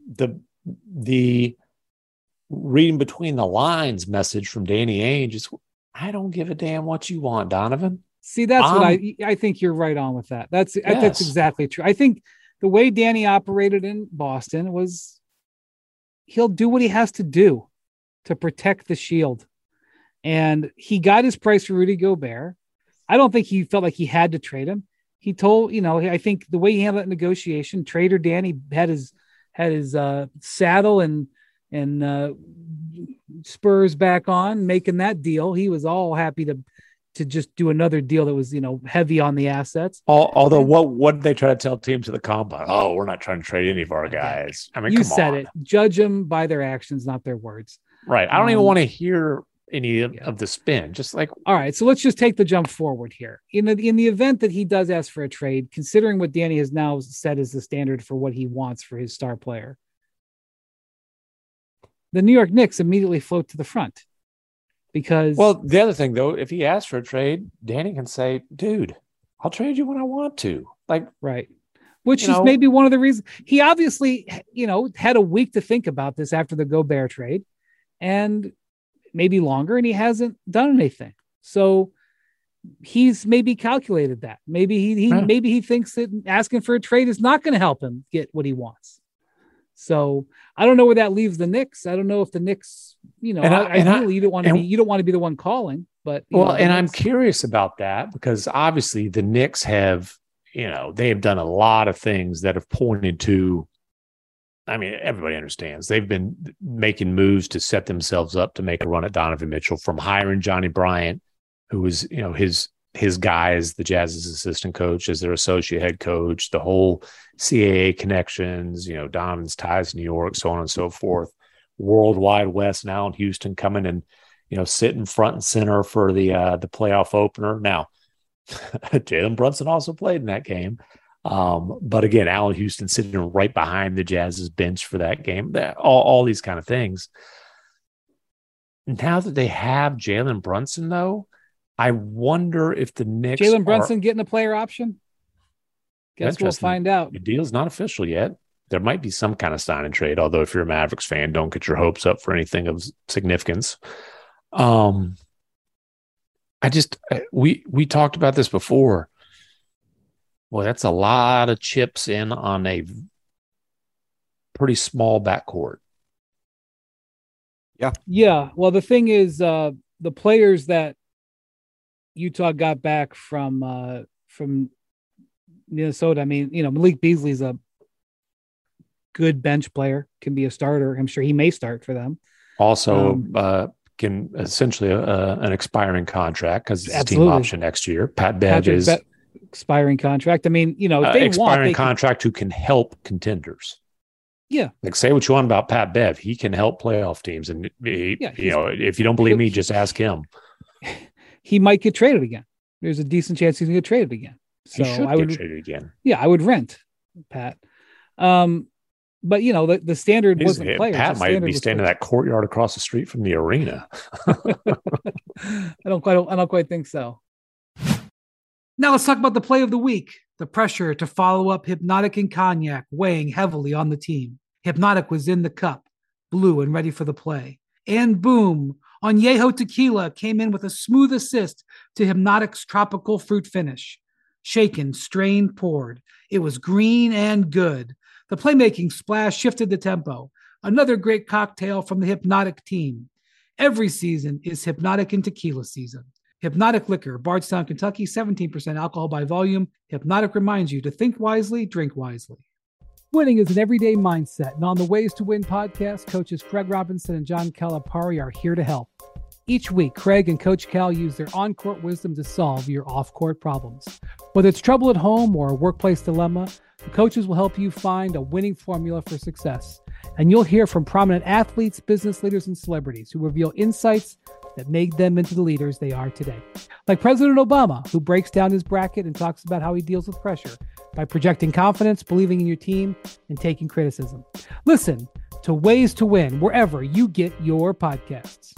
the reading between the lines message from Danny Ainge is, I don't give a damn what you want, Donovan. See, that's what I think you're right on with that. That's exactly true. I think the way Danny operated in Boston was he'll do what he has to do to protect the shield. And he got his price for Rudy Gobert. I don't think he felt like he had to trade him. He told, I think the way he handled that negotiation, Trader Danny had his saddle and spurs back on, making that deal. He was all happy to just do another deal that was, heavy on the assets. Although what did they try to tell teams at the combine? Oh, we're not trying to trade any of our guys. I mean, you said it. Judge them by their actions, not their words. Right. I don't even want to hear any of the spin. Just like, all right. So let's just take the jump forward here. In the event that he does ask for a trade, considering what Danny has now set as the standard for what he wants for his star player, the New York Knicks immediately float to the front. Because, well, the other thing though, if he asks for a trade, Danny can say, dude, I'll trade you when I want to. Right. Which is maybe one of the reasons he obviously, had a week to think about this after the Gobert trade and maybe longer, and he hasn't done anything. So he's maybe calculated that. Maybe he thinks that asking for a trade is not going to help him get what he wants. So I don't know where that leaves the Knicks. I don't know if the Knicks, ideally you don't want to be the one calling, but I'm curious about that because obviously the Knicks have, they have done a lot of things that have pointed to, I mean, everybody understands they've been making moves to set themselves up to make a run at Donovan Mitchell, from hiring Johnny Bryant, who was, his guy as the Jazz's assistant coach, as their associate head coach, the whole CAA connections, Donovan's ties to New York, so on and so forth. Worldwide West now in Houston coming and, sitting front and center for the playoff opener. Now, Jalen Brunson also played in that game. But again, Allen Houston sitting right behind the Jazz's bench for that game. All these kind of things. Now that they have Jalen Brunson, though, I wonder if the Knicks Jalen Brunson getting a player option. Guess we'll find out. The deal's not official yet. There might be some kind of sign and trade, although if you're a Mavericks fan, don't get your hopes up for anything of significance. We talked about this before. Well, that's a lot of chips in on a pretty small backcourt. Yeah. Yeah. Well, the thing is, the players that Utah got back from Minnesota, I mean, Malik Beasley's a good bench player, can be a starter. I'm sure he may start for them. Also, can essentially an expiring contract because it's a team option next year. Pat Bev is expiring contract. I mean, if they expiring contract who can help contenders. Yeah. Like, say what you want about Pat Bev. He can help playoff teams. And, if you don't believe me, just ask him. He might get traded again. There's a decent chance he's going to get traded again. So I would get traded again. Yeah, I would rent Pat. But the standard wasn't players. Pat might be standing in that courtyard across the street from the arena. I don't quite think so. Now let's talk about the play of the week. The pressure to follow up Hypnotic and Cognac weighing heavily on the team. Hypnotic was in the cup, blue and ready for the play. And boom, Añejo Tequila came in with a smooth assist to Hypnotic's tropical fruit finish. Shaken, strained, poured. It was green and good. The playmaking splash shifted the tempo. Another great cocktail from the Hypnotic team. Every season is Hypnotic and Tequila season. Hypnotic Liquor, Bardstown, Kentucky, 17% alcohol by volume. Hypnotic reminds you to think wisely, drink wisely. Winning is an everyday mindset, and on the Ways to Win podcast, coaches Craig Robinson and John Calipari are here to help. Each week, Craig and Coach Cal use their on-court wisdom to solve your off-court problems. Whether it's trouble at home or a workplace dilemma, the coaches will help you find a winning formula for success. And you'll hear from prominent athletes, business leaders, and celebrities who reveal insights that made them into the leaders they are today. Like President Obama, who breaks down his bracket and talks about how he deals with pressure by projecting confidence, believing in your team, and taking criticism. Listen to Ways to Win wherever you get your podcasts.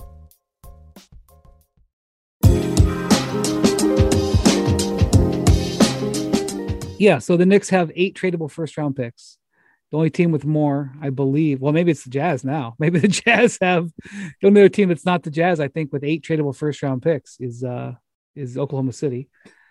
Yeah, so the Knicks have 8 tradable first-round picks. The only team with more, I believe, well, maybe it's the Jazz now. Maybe the Jazz have the only other team that's not the Jazz, I think, with 8 tradable first-round picks is Oklahoma City,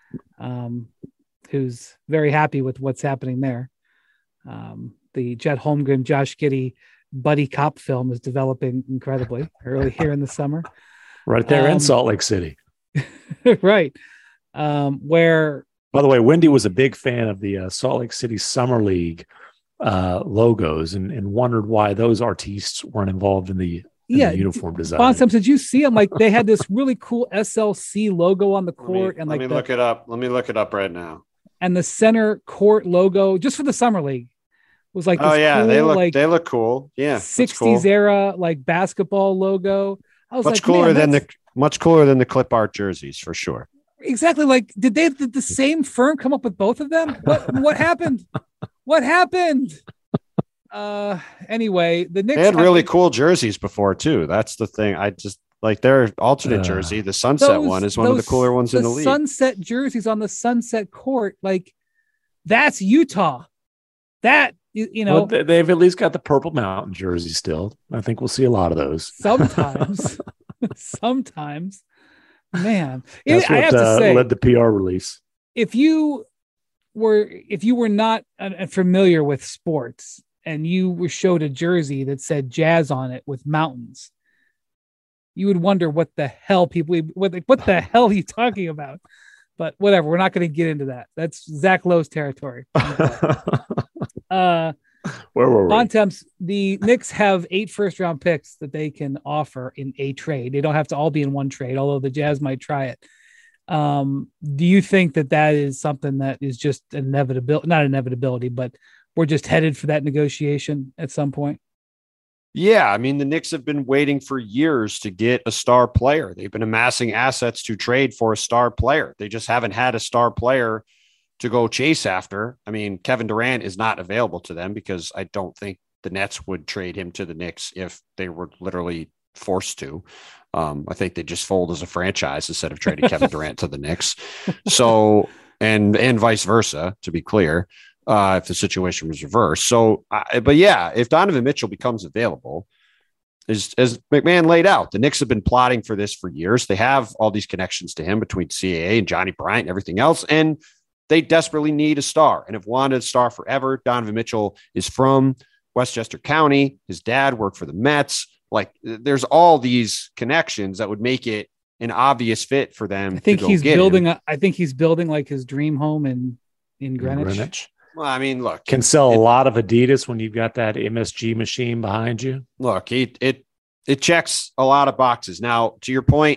who's very happy with what's happening there. The Jet Holmgren, Josh Giddey buddy cop film is developing incredibly early here in the summer. Right there in Salt Lake City. Right. Where, by the way, Wendy was a big fan of the Salt Lake City Summer League logos and wondered why those artistes weren't involved in the uniform design. Bonsom, did you see them? Like, they had this really cool SLC logo on the court. Let me look it up. Let me look it up right now. And the center court logo, just for the Summer League, was like this cool, they look cool. Yeah. 60s era like basketball logo. I was much cooler than the clip art jerseys for sure. Exactly. Like, did the same firm come up with both of them? What happened? What happened? Anyway, the Knicks had really cool jerseys before too. That's the thing. I just like their alternate jersey. The sunset one is one of the cooler ones in the league. Sunset jerseys on the sunset court, like that's Utah. That well, they've at least got the Purple Mountain jersey still. I think we'll see a lot of those sometimes. Man, that's what I have to say, led the PR release. If you were not familiar with sports and you were showed a jersey that said Jazz on it with mountains, you would wonder what the hell what the hell are you talking about? But whatever, we're not going to get into that. That's Zach Lowe's territory. Where were we? Bontemps, the Knicks have 8 first-round picks that they can offer in a trade. They don't have to all be in one trade, although the Jazz might try it. Do you think that is something that is just not inevitability, but we're just headed for that negotiation at some point? Yeah. I mean, the Knicks have been waiting for years to get a star player. They've been amassing assets to trade for a star player. They just haven't had a star player to go chase after. I mean, Kevin Durant is not available to them because I don't think the Nets would trade him to the Knicks if they were literally forced to. I think they just fold as a franchise instead of trading Kevin Durant to the Knicks. So, and vice versa, to be clear, if the situation was reversed. So, but yeah, if Donovan Mitchell becomes available, as McMahon laid out, the Knicks have been plotting for this for years. They have all these connections to him between CAA and Johnny Bryant and everything else. And they desperately need a star and have wanted a star forever. Donovan Mitchell is from Westchester County. His dad worked for the Mets. Like, there's all these connections that would make it an obvious fit for them. I think he's building like his dream home in Greenwich. Well, I mean, look, can sell a lot of Adidas when you've got that MSG machine behind you. Look, it checks a lot of boxes. Now, to your point,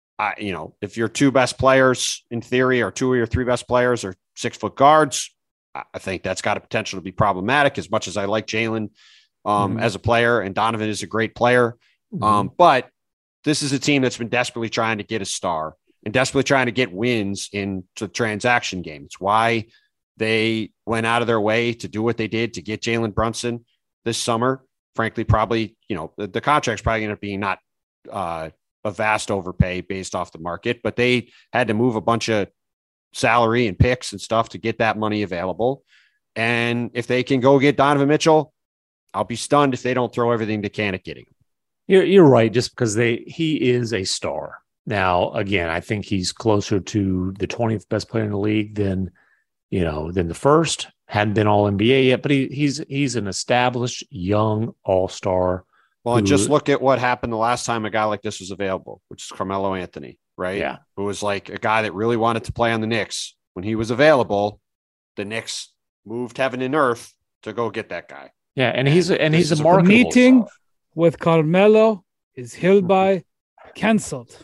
if your two best players in theory or two of your three best players are 6-foot guards, I think that's got a potential to be problematic. As much as I like Jalen as a player, and Donovan is a great player, but this is a team that's been desperately trying to get a star and desperately trying to get wins in the transaction game. It's why they went out of their way to do what they did to get Jalen Brunson this summer. Frankly, probably, the contract's probably going to be not a vast overpay based off the market, but they had to move a bunch of salary and picks and stuff to get that money available. And if they can go get Donovan Mitchell, I'll be stunned if they don't throw everything they can at getting him. You're right, just because he is a star. Now, again, I think he's closer to the 20th best player in the league than the first. Hadn't been all NBA yet, but he's an established young all-star. Well, and just look at what happened the last time a guy like this was available, which is Carmelo Anthony, right? Yeah. Who was like a guy that really wanted to play on the Knicks. When he was available, the Knicks moved heaven and earth to go get that guy. Yeah, and he's a marketable meeting star. With Carmelo is hereby canceled.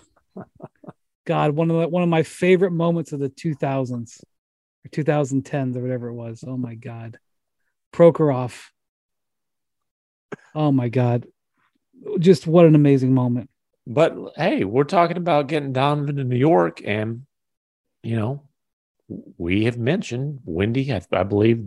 God, one of my favorite moments of the 2000s or 2010s or whatever it was. Oh my God, Prokhorov. Oh my God, just what an amazing moment. But hey, we're talking about getting Donovan to New York, and we have mentioned Wendy. I believe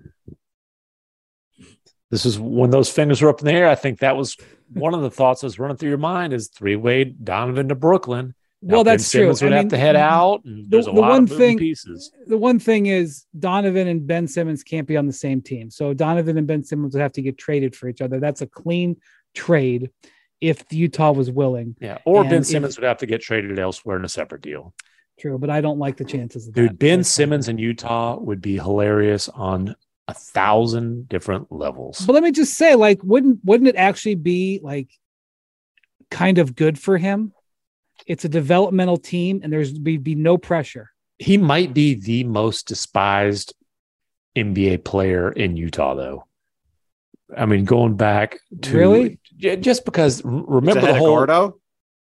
this is when those fingers were up in the air. I think that was one of the thoughts that was running through your mind is three-way Donovan to Brooklyn. Now, well, that's Ben Simmons true. would have to head out. And there's a lot of moving pieces. The one thing is Donovan and Ben Simmons can't be on the same team. So Donovan and Ben Simmons would have to get traded for each other. That's a clean trade if Utah was willing. Yeah, or Ben Simmons would have to get traded elsewhere in a separate deal. True, but I don't like the chances of that. Dude, Ben Simmons in Utah would be hilarious on 1,000 different levels. But let me just say, like, wouldn't it actually be like kind of good for him? It's a developmental team, and there's be no pressure. He might be the most despised NBA player in Utah, though. I mean, going back to really just because remember the whole Gordo.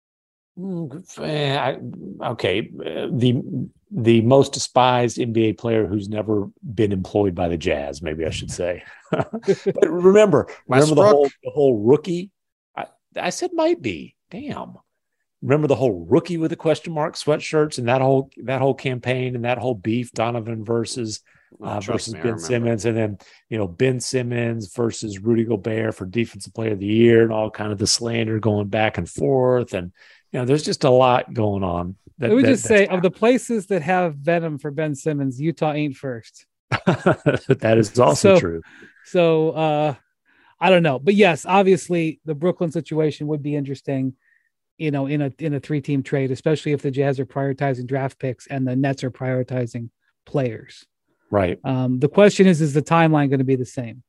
Okay, the most despised NBA player who's never been employed by the Jazz, maybe I should say. But remember the whole rookie. I said might be. Damn. Remember the whole rookie with the question mark sweatshirts and that whole campaign and that whole beef, Donovan versus Ben Simmons, and then Ben Simmons versus Rudy Gobert for Defensive Player of the Year, and all kind of the slander going back and forth, and there's just a lot going on. Let me just say, of the places that have venom for Ben Simmons, Utah ain't first. That is also true. So I don't know, but yes, obviously the Brooklyn situation would be interesting. In a 3-team trade, especially if the Jazz are prioritizing draft picks and the Nets are prioritizing players. Right. The question is the timeline going to be the same?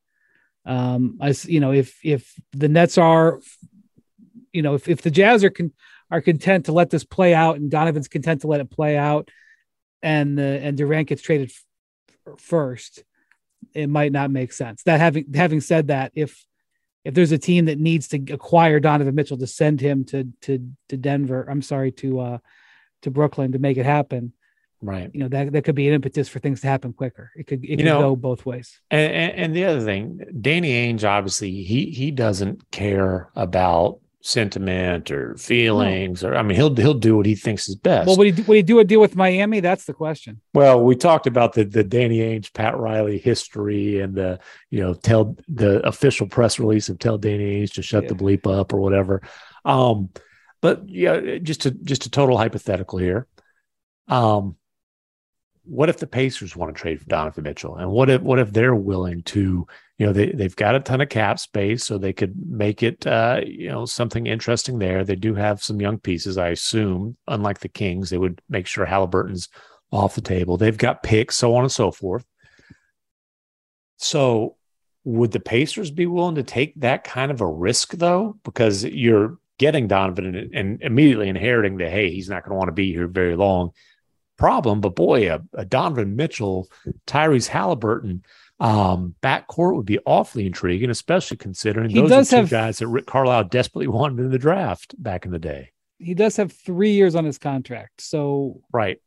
If the Nets are, if the Jazz are content to let this play out and Donovan's content to let it play out, and Durant gets traded first, it might not make sense. That having said that, if there's a team that needs to acquire Donovan Mitchell to send him to Denver, to Brooklyn to make it happen, right? That could be an impetus for things to happen quicker. It could go both ways. And the other thing, Danny Ainge, obviously, he doesn't care about sentiment or feelings, or I mean, he'll do what he thinks is best. Well, would he do a deal with Miami? That's the question. Well, we talked about the Danny Ainge, Pat Riley history, and tell the official press release of tell Danny Ainge to shut the bleep up or whatever. But yeah, just a total hypothetical here. What if the Pacers want to trade for Donovan Mitchell? And what if they're willing to, they've got a ton of cap space, so they could make it, something interesting there. They do have some young pieces, I assume. Unlike the Kings, they would make sure Halliburton's off the table. They've got picks, so on and so forth. So would the Pacers be willing to take that kind of a risk, though? Because you're getting Donovan and immediately inheriting the, hey, he's not going to want to be here very long problem. But boy, a Donovan Mitchell, Tyrese Halliburton backcourt would be awfully intriguing, especially considering those are two guys that Rick Carlisle desperately wanted in the draft back in the day. He does have 3 years on his contract. So right.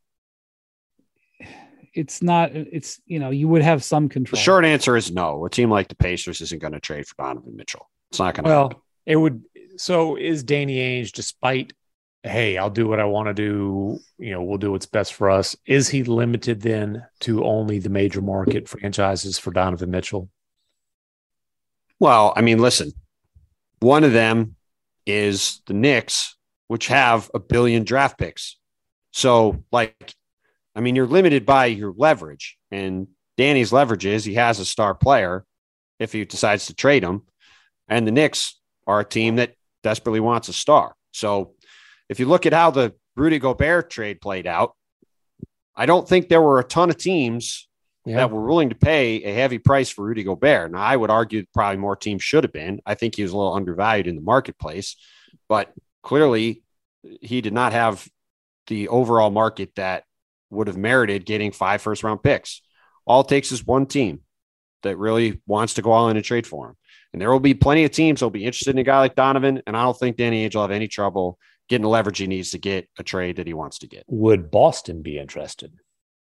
You would have some control. The short answer is no. A team like the Pacers isn't going to trade for Donovan Mitchell. It's not going to happen. It would. So is Danny Ainge, despite, hey, I'll do what I want to do, we'll do what's best for us, is he limited then to only the major market franchises for Donovan Mitchell? Well, I mean, listen, one of them is the Knicks, which have $1 billion draft picks. So, you're limited by your leverage, and Danny's leverage is he has a star player if he decides to trade him, and the Knicks are a team that desperately wants a star. So if you look at how the Rudy Gobert trade played out, I don't think there were a ton of teams that were willing to pay a heavy price for Rudy Gobert. Now, I would argue probably more teams should have been. I think he was a little undervalued in the marketplace, but clearly he did not have the overall market that would have merited getting 5 first-round picks. All it takes is one team that really wants to go all in and trade for him. And there will be plenty of teams that will be interested in a guy like Donovan, and I don't think Danny Ainge will have any trouble getting the leverage he needs to get a trade that he wants to get. Would Boston be interested?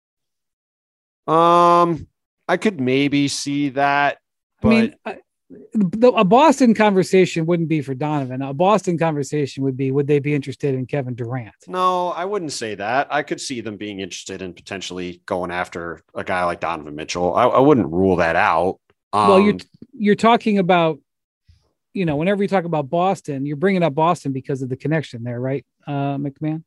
I could maybe see that. But a Boston conversation wouldn't be for Donovan. A Boston conversation would be, would they be interested in Kevin Durant? No, I wouldn't say that. I could see them being interested in potentially going after a guy like Donovan Mitchell. I wouldn't rule that out. Well, you're talking about, whenever you talk about Boston, you're bringing up Boston because of the connection there, right, McMahon?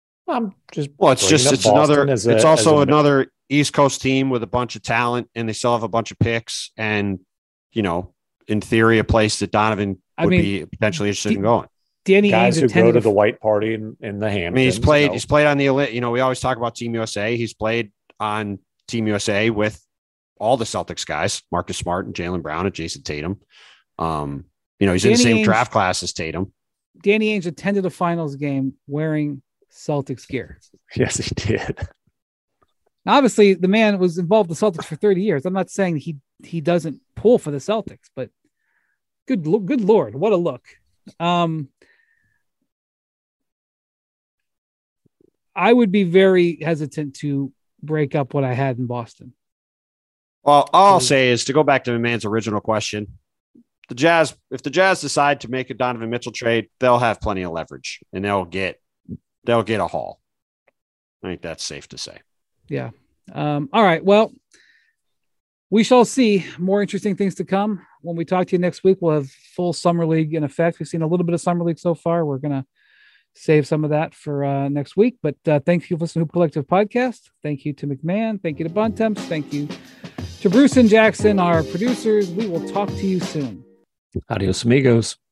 It's also another East Coast team with a bunch of talent, and they still have a bunch of picks, and in theory, a place that Donovan would be potentially interested in going. Danny guys Ainge who go to the white party in the Hamptons. I mean, he's played on the elite. We always talk about Team USA. He's played on Team USA with all the Celtics guys, Marcus Smart and Jaylen Brown and Jason Tatum. He's in the same draft class as Tatum. Danny Ainge attended a finals game wearing Celtics gear. Yes, he did. Now, obviously, the man was involved with the Celtics for 30 years. I'm not saying he doesn't pull for the Celtics, but good Lord, what a look. I would be very hesitant to break up what I had in Boston. Well, all I'll say is, to go back to the man's original question, if the Jazz decide to make a Donovan Mitchell trade, they'll have plenty of leverage, and they'll get a haul. I think that's safe to say. Yeah. All right. Well, we shall see more interesting things to come. When we talk to you next week, we'll have full summer league in effect. We've seen a little bit of summer league so far. We're going to save some of that for next week. But thank you for listening to Hoop Collective Podcast. Thank you to McMahon. Thank you to Bontemps. Thank you to Bruce and Jackson, our producers. We will talk to you soon. Adios, amigos.